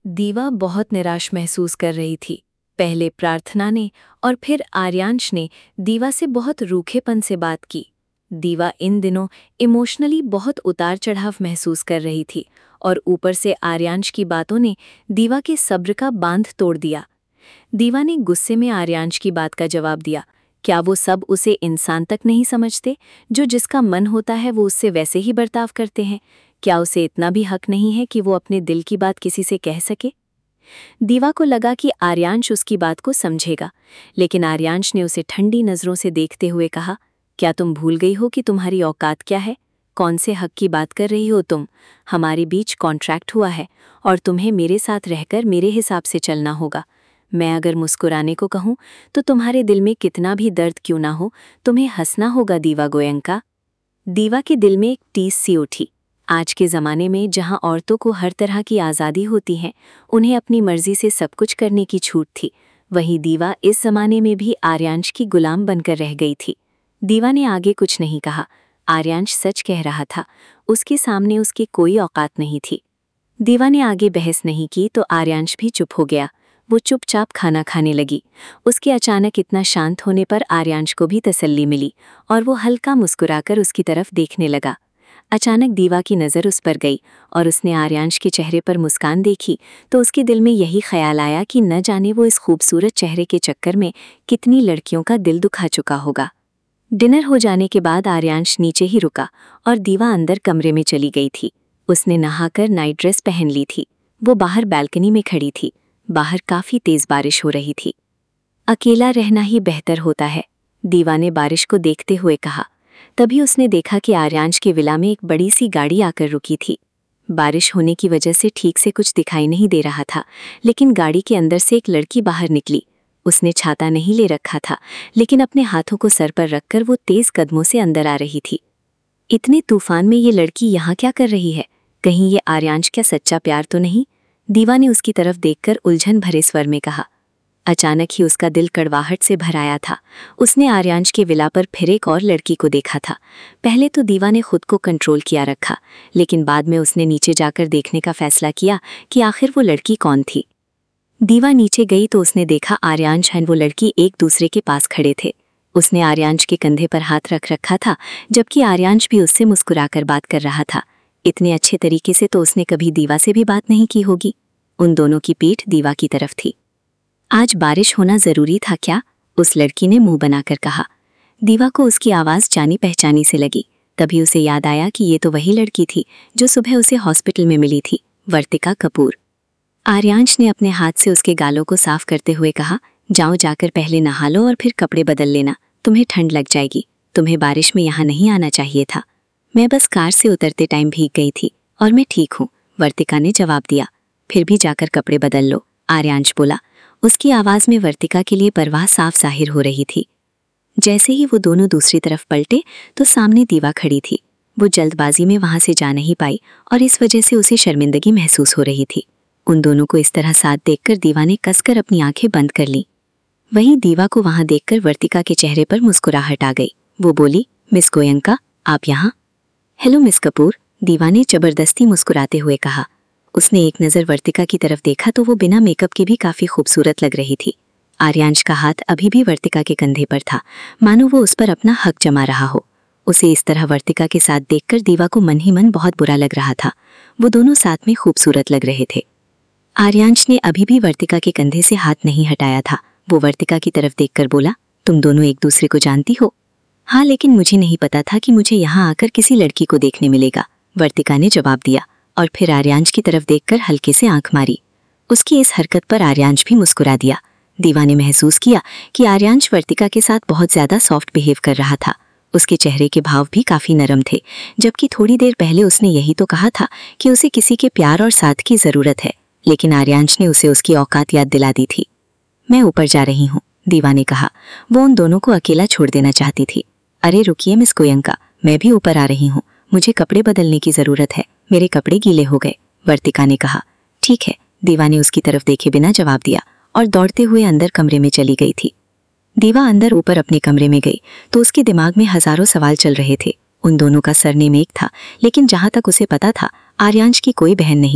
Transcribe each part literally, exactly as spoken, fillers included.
दीवा बहुत निराश महसूस कर रही थी। पहले प्रार्थना ने और फिर आर्यांश ने दीवा से बहुत रूखेपन से बात की। दीवा इन दिनों इमोशनली बहुत उतार चढ़ाव महसूस कर रही थी और ऊपर से आर्यांश की बातों ने दीवा के सब्र का बांध तोड़ दिया। दीवा ने गुस्से में आर्यांश की बात का जवाब दिया। क्या वो सब उसे इंसान तक नहीं समझते? जो जिसका मन होता है वो उससे वैसे ही बर्ताव करते हैं। क्या उसे इतना भी हक नहीं है कि वो अपने दिल की बात किसी से कह सके? दीवा को लगा कि आर्यांश उसकी बात को समझेगा, लेकिन आर्यांश ने उसे ठंडी नज़रों से देखते हुए कहा, क्या तुम भूल गई हो कि तुम्हारी औकात क्या है? कौन से हक की बात कर रही हो तुम? हमारे बीच कॉन्ट्रैक्ट हुआ है और तुम्हें मेरे साथ रहकर मेरे हिसाब से चलना होगा। मैं अगर मुस्कुराने को कहूँ तो तुम्हारे दिल में कितना भी दर्द क्यों ना हो, तुम्हें हंसना होगा दीवा गोयंका। दीवा के दिल में एक टीस सी उठी। आज के ज़माने में जहाँ औरतों को हर तरह की आज़ादी होती है, उन्हें अपनी मर्जी से सब कुछ करने की छूट थी, वहीं दीवा इस ज़माने में भी आर्यांश की गुलाम बनकर रह गई थी। दीवा ने आगे कुछ नहीं कहा। आर्यांश सच कह रहा था, उसके सामने उसकी कोई औकात नहीं थी। दीवा ने आगे बहस नहीं की तो आर्यांश भी चुप हो गया। वो चुपचाप खाना खाने लगी। उसके अचानक इतना शांत होने पर आर्यांश को भी तसल्ली मिली और वो हल्का मुस्कुराकर उसकी तरफ देखने लगा। अचानक दीवा की नज़र उस पर गई और उसने आर्यांश के चेहरे पर मुस्कान देखी तो उसके दिल में यही ख्याल आया कि न जाने वो इस खूबसूरत चेहरे के चक्कर में कितनी लड़कियों का दिल दुखा चुका होगा। डिनर हो जाने के बाद आर्यांश नीचे ही रुका और दीवा अंदर कमरे में चली गई थी। उसने नहाकर नाइट ड्रेस पहन ली थी। वो बाहर बालकनी में खड़ी थी। बाहर काफ़ी तेज़ बारिश हो रही थी। अकेला रहना ही बेहतर होता है, दीवा ने बारिश को देखते हुए कहा। तभी उसने देखा कि आर्यांश के विला में एक बड़ी सी गाड़ी आकर रुकी थी। बारिश होने की वजह से ठीक से कुछ दिखाई नहीं दे रहा था, लेकिन गाड़ी के अंदर से एक लड़की बाहर निकली। उसने छाता नहीं ले रखा था, लेकिन अपने हाथों को सर पर रखकर वो तेज़ कदमों से अंदर आ रही थी। इतने तूफान में ये लड़की यहाँ क्या कर रही है? कहीं ये आर्यांश क्या सच्चा प्यार तो नहीं? दीवा ने उसकी तरफ देखकर उलझन भरे स्वर में कहा। अचानक ही उसका दिल कड़वाहट से भर आया था। उसने आर्यांश के विला पर फिर एक और लड़की को देखा था। पहले तो दीवा ने खुद को कंट्रोल किया रखा, लेकिन बाद में उसने नीचे जाकर देखने का फैसला किया कि आखिर वो लड़की कौन थी। दीवा नीचे गई तो उसने देखा आर्यांश और वो लड़की एक दूसरे के पास खड़े थे। उसने आर्यांश के कंधे पर हाथ रख रखा था, जबकि आर्यांश भी उससे मुस्कुराकर बात कर रहा था। इतने अच्छे तरीके से तो उसने कभी दीवा से भी बात नहीं की होगी। उन दोनों की पीठ दीवा की तरफ थी। आज बारिश होना जरूरी था क्या? उस लड़की ने मुंह बनाकर कहा। दीवा को उसकी आवाज़ जानी पहचानी से लगी। तभी उसे याद आया कि ये तो वही लड़की थी जो सुबह उसे हॉस्पिटल में मिली थी, वर्तिका कपूर। आर्यांश ने अपने हाथ से उसके गालों को साफ करते हुए कहा, जाओ जाकर पहले नहा लो और फिर कपड़े बदल लेना, तुम्हें ठंड लग जाएगी। तुम्हें बारिश में यहाँ नहीं आना चाहिए था। मैं बस कार से उतरते टाइम भीग गई थी और मैं ठीक हूँ, वर्तिका ने जवाब दिया। फिर भी जाकर कपड़े बदल लो, आर्यांश बोला। उसकी आवाज़ में वर्तिका के लिए परवाह साफ जाहिर हो रही थी। जैसे ही वो दोनों दूसरी तरफ पलटे तो सामने दीवा खड़ी थी। वो जल्दबाजी में वहां से जा नहीं पाई और इस वजह से उसे शर्मिंदगी महसूस हो रही थी। उन दोनों को इस तरह साथ देखकर दीवा ने कसकर अपनी आंखें बंद कर लीं। वहीं दीवा को वहां देखकर वर्तिका के चेहरे पर मुस्कुराहट आ गई। वो बोली, मिस गोयंका, आप यहाँ? हेलो मिस कपूर, दीवा ने जबरदस्ती मुस्कुराते हुए कहा। उसने एक नज़र वर्तिका की तरफ देखा तो वो बिना मेकअप के भी काफ़ी खूबसूरत लग रही थी। आर्यांश का हाथ अभी भी वर्तिका के कंधे पर था, मानो वो उस पर अपना हक जमा रहा हो। उसे इस तरह वर्तिका के साथ देखकर दीवा को मन ही मन बहुत बुरा लग रहा था। वो दोनों साथ में खूबसूरत लग रहे थे। आर्यांश ने अभी भी वर्तिका के कंधे से हाथ नहीं हटाया था। वो वर्तिका की तरफ देखकर बोला, तुम दोनों एक दूसरे को जानती हो? हाँ, लेकिन मुझे नहीं पता था कि मुझे यहाँ आकर किसी लड़की को देखने मिलेगा, वर्तिका ने जवाब दिया और फिर आर्यांश की तरफ देखकर हल्के से आंख मारी। उसकी इस हरकत पर आर्यांश भी मुस्कुरा दिया। दीवा ने महसूस किया कि आर्यांश वर्तिका के साथ बहुत ज़्यादा सॉफ्ट बिहेव कर रहा था। उसके चेहरे के भाव भी काफ़ी नरम थे, जबकि थोड़ी देर पहले उसने यही तो कहा था कि उसे किसी के प्यार और साथ की ज़रूरत है, लेकिन आर्यांश ने उसे उसकी औकात याद दिला दी थी। मैं ऊपर जा रही हूँ, दीवा ने कहा। वो उन दोनों को अकेला छोड़ देना चाहती थी। अरे रुकिए मिस गोयंका, मैं भी ऊपर आ रही हूँ, मुझे कपड़े बदलने की ज़रूरत है, मेरे कपड़े गीले हो गए, वर्तिका ने कहा। ठीक है, दीवा ने उसकी तरफ देखे बिना जवाब दिया और दौड़ते हुए अंदर कमरे में चली गई थी। दीवा अंदर ऊपर अपने कमरे में गई तो उसके दिमाग में हजारों सवाल चल रहे थे। उन दोनों का सरनेम एक था, लेकिन जहां तक उसे पता था आर्यांश की कोई बहन नहीं थी।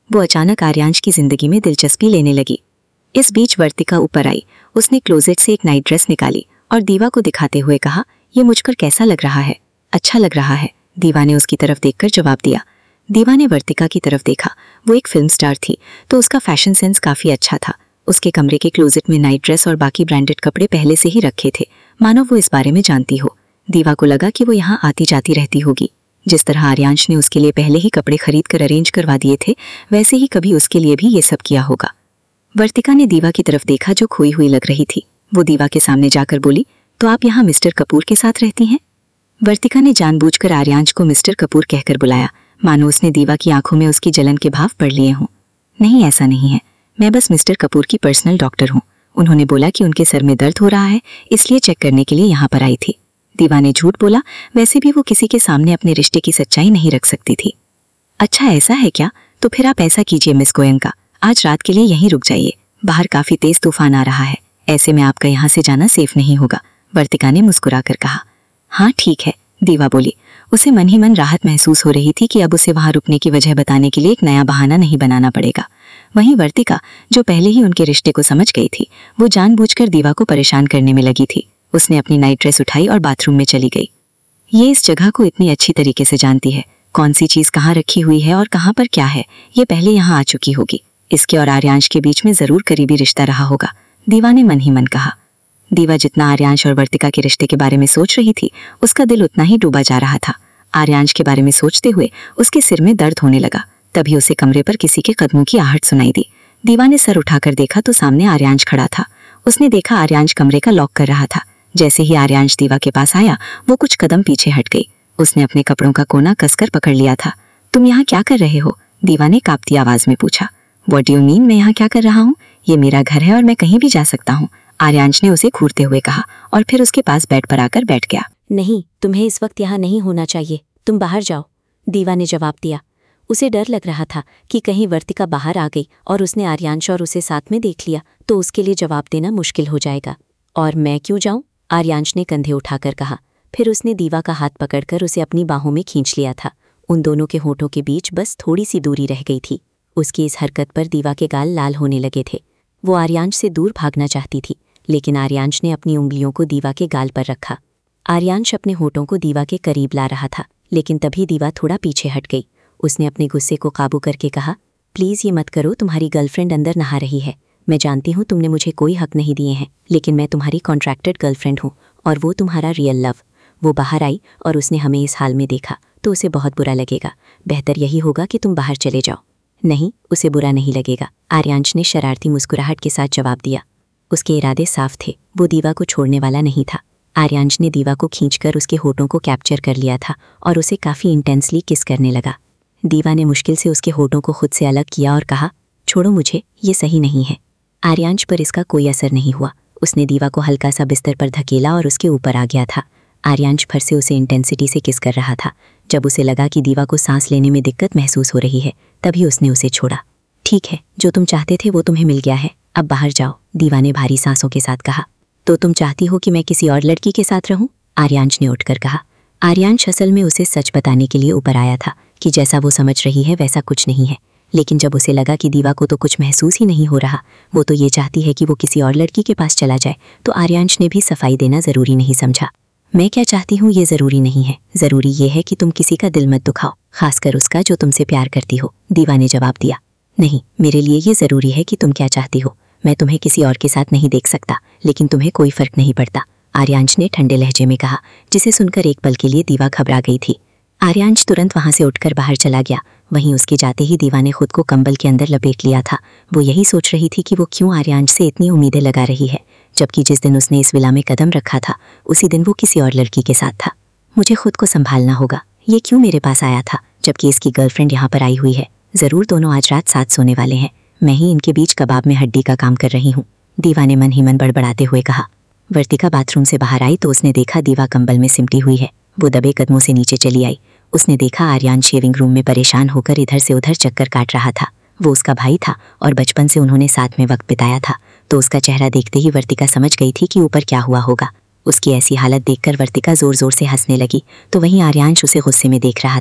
वो अचानक आर्यांश की जिंदगी में दिलचस्पी लेने लगी। इस बीच वर्तिका ऊपर आई। उसने क्लोजेट से एक नाइट ड्रेस निकाली और दीवा को दिखाते हुए कहा, ये मुझकर कैसा लग रहा है? अच्छा लग रहा है, दीवा ने उसकी तरफ देखकर जवाब दिया। दीवा ने वर्तिका की तरफ देखा। वो एक फिल्म स्टार थी तो उसका फैशन सेंस काफी अच्छा था। उसके कमरे के क्लोजेट में नाइट ड्रेस और बाकी ब्रांडेड कपड़े पहले से ही रखे थे, मानो वो इस बारे में जानती हो। दीवा को लगा कि वो यहाँ आती जाती रहती होगी। जिस तरह आर्यांश ने उसके लिए पहले ही कपड़े खरीद कर अरेंज करवा दिए थे, वैसे ही कभी उसके लिए भी ये सब किया होगा। वर्तिका ने दीवा की तरफ देखा जो खोई हुई लग रही थी। वो दीवा के सामने जाकर बोली, तो आप यहाँ मिस्टर कपूर के साथ रहती हैं? वर्तिका ने जानबूझकर आर्यांश को मिस्टर कपूर कहकर बुलाया, मानो उसने दीवा की आंखों में उसकी जलन के भाव पढ़ लिए हों। नहीं, ऐसा नहीं है, मैं बस मिस्टर कपूर की पर्सनल डॉक्टर हूँ। उन्होंने बोला कि उनके सर में दर्द हो रहा है, इसलिए चेक करने के लिए यहाँ पर आई थी। दीवा ने झूठ बोला। वैसे भी वो किसी के सामने अपने रिश्ते की सच्चाई नहीं रख सकती थी। अच्छा ऐसा है क्या? तो फिर आप ऐसा कीजिए मिस गोयंका, आज रात के लिए यहीं रुक जाइए। बाहर काफी तेज तूफान आ रहा है, ऐसे में आपका यहाँ से जाना सेफ नहीं होगा, वर्तिका ने मुस्कुराकर कहा। हाँ ठीक है, दीवा बोली। उसे मन ही मन राहत महसूस हो रही थी कि अब उसे वहां रुकने की वजह बताने के लिए एक नया बहाना नहीं बनाना पड़ेगा। वहीं वर्तिका, जो पहले ही उनके रिश्ते को समझ गई थी, वो जानबूझकर दीवा को परेशान करने में लगी थी। उसने अपनी नाइट ड्रेस उठाई और बाथरूम में चली गई। ये इस जगह को इतनी अच्छी तरीके से जानती है, कौन सी चीज कहाँ रखी हुई है और कहाँ पर क्या है, ये पहले यहाँ आ चुकी होगी। इसके और आर्यांश के बीच में जरूर करीबी रिश्ता रहा होगा, दीवा ने मन ही मन कहा। दीवा जितना आर्यांश और वर्तिका के रिश्ते के बारे में सोच रही थी, उसका दिल उतना ही डूबा जा रहा था। आर्यांश के बारे में सोचते हुए उसके सिर में दर्द होने लगा। तभी उसे कमरे पर किसी के कदमों की आहट सुनाई दी। दीवा ने सर उठाकर देखा तो सामने आर्यांश खड़ा था। उसने देखा आर्यांश कमरे का लॉक कर रहा था। जैसे ही आर्यांश दीवा के पास आया, वो कुछ कदम पीछे हट गई। उसने अपने कपड़ों का कोना कसकर पकड़ लिया था। तुम यहाँ क्या कर रहे हो? दीवा ने कांपती आवाज में पूछा। व्हाट डू यू मीन, मैं यहाँ क्या कर रहा हूँ? ये मेरा घर है और मैं कहीं भी जा सकता हूँ, आर्यांश ने उसे घूरते हुए कहा और फिर उसके पास बेड पर आकर बैठ गया। नहीं, तुम्हें इस वक्त यहाँ नहीं होना चाहिए, तुम बाहर जाओ, दीवा ने जवाब दिया। उसे डर लग रहा था कि कहीं वर्तिका बाहर आ गई और उसने आर्यांश और उसे साथ में देख लिया तो उसके लिए जवाब देना मुश्किल हो जाएगा। और मैं क्यों जाऊं? आर्यांश ने कंधे उठाकर कहा। फिर उसने दीवा का हाथ पकड़कर उसे अपनी बाहों में खींच लिया था। उन दोनों के होठों के बीच बस थोड़ी सी दूरी रह गई थी। उसकी इस हरकत पर दीवा के गाल लाल होने लगे थे। वो आर्यांश से दूर भागना चाहती थी, लेकिन आर्यांश ने अपनी उंगलियों को दीवा के गाल पर रखा। आर्यांश अपने होठों को दीवा के करीब ला रहा था, लेकिन तभी दीवा थोड़ा पीछे हट गई। उसने अपने गुस्से को काबू करके कहा, प्लीज़ ये मत करो, तुम्हारी गर्लफ्रेंड अंदर नहा रही है। मैं जानती हूँ तुमने मुझे कोई हक नहीं दिए हैं, लेकिन मैं तुम्हारी कॉन्ट्रैक्टेड गर्लफ्रेंड हूँ और वो तुम्हारा रियल लव। वो बाहर आई और उसने हमें इस हाल में देखा तो उसे बहुत बुरा लगेगा। बेहतर यही होगा कि तुम बाहर चले जाओ। नहीं, उसे बुरा नहीं लगेगा, आर्यांश ने शरारती मुस्कुराहट के साथ जवाब दिया। उसके इरादे साफ थे, वो दीवा को छोड़ने वाला नहीं था। आर्यांश ने दीवा को खींचकर उसके होठों को कैप्चर कर लिया था और उसे काफ़ी इंटेंसली किस करने लगा। दीवा ने मुश्किल से उसके होठों को खुद से अलग किया और कहा, छोड़ो मुझे, ये सही नहीं है। आर्यांश पर इसका कोई असर नहीं हुआ। उसने दीवा को हल्का सा बिस्तर पर धकेला और उसके ऊपर आ गया था। आर्यांश फिर से उसे इंटेंसिटी से किस कर रहा था। जब उसे लगा कि दीवा को सांस लेने में दिक्कत महसूस हो रही है, तभी उसने उसे छोड़ा। ठीक है, जो तुम चाहते थे वो तुम्हें मिल गया है, अब बाहर जाओ, दीवा ने भारी सांसों के साथ कहा। तो तुम चाहती हो कि मैं किसी और लड़की के साथ रहूं? आर्यांश ने उठकर कहा। आर्यांश असल में उसे सच बताने के लिए ऊपर आया था कि जैसा वो समझ रही है वैसा कुछ नहीं है, लेकिन जब उसे लगा कि दीवा को तो कुछ महसूस ही नहीं हो रहा, वो तो ये चाहती है कि वो किसी और लड़की के पास चला जाए, तो आर्यांश ने भी सफाई देना ज़रूरी नहीं समझा। मैं क्या चाहती हूँ ये ज़रूरी नहीं है, ज़रूरी ये है कि तुम किसी का दिल मत दुखाओ, खासकर उसका जो तुमसे प्यार करती हो, दीवा ने जवाब दिया। नहीं, मेरे लिए ये ज़रूरी है कि तुम क्या चाहती हो। मैं तुम्हें किसी और के साथ नहीं देख सकता, लेकिन तुम्हें कोई फ़र्क नहीं पड़ता, आर्यांश ने ठंडे लहजे में कहा, जिसे सुनकर एक पल के लिए दीवा घबरा गई थी। आर्यांश तुरंत वहाँ से उठकर बाहर चला गया। वहीं उसके जाते ही दीवा ने खुद को कंबल के अंदर लपेट लिया था। वो यही सोच रही थी कि वो क्यों आर्यांश से इतनी उम्मीदें लगा रही है, जबकि जिस दिन उसने इस विला में कदम रखा था उसी दिन वो किसी और लड़की के साथ था। मुझे खुद को संभालना होगा, ये क्यों मेरे पास आया था जबकि इसकी गर्लफ्रेंड यहाँ पर आई हुई है। ज़रूर दोनों आज रात साथ सोने वाले हैं, मैं ही इनके बीच कबाब में हड्डी का काम कर रही हूँ, दीवा ने मन ही मन बड़बड़ाते हुए कहा। वर्तिका बाथरूम से बाहर आई तो उसने देखा दीवा कंबल में सिमटी हुई है। वो दबे कदमों से नीचे चली आई। उसने देखा आर्यांश शेविंग रूम में परेशान होकर इधर से उधर चक्कर काट रहा था। वो उसका भाई था और बचपन से उन्होंने साथ में वक्त बिताया था, तो उसका चेहरा देखते ही वर्तिका समझ गई थी कि ऊपर क्या हुआ होगा। उसकी ऐसी हालत देखकर वर्तिका जोर जोर से हंसने लगी, तो वहीं आर्यांश उसे गुस्से में देख रहा था।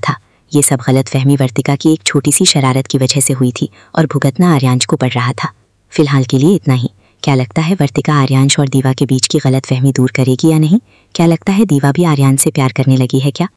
ये सब गलतफहमी वर्तिका की एक छोटी सी शरारत की वजह से हुई थी और भुगतना आर्यांश को पड़ रहा था। फिलहाल के लिए इतना ही। क्या लगता है वर्तिका आर्यांश और दीवा के बीच की गलतफहमी दूर करेगी या नहीं? क्या लगता है दीवा भी आर्यांश से प्यार करने लगी है क्या?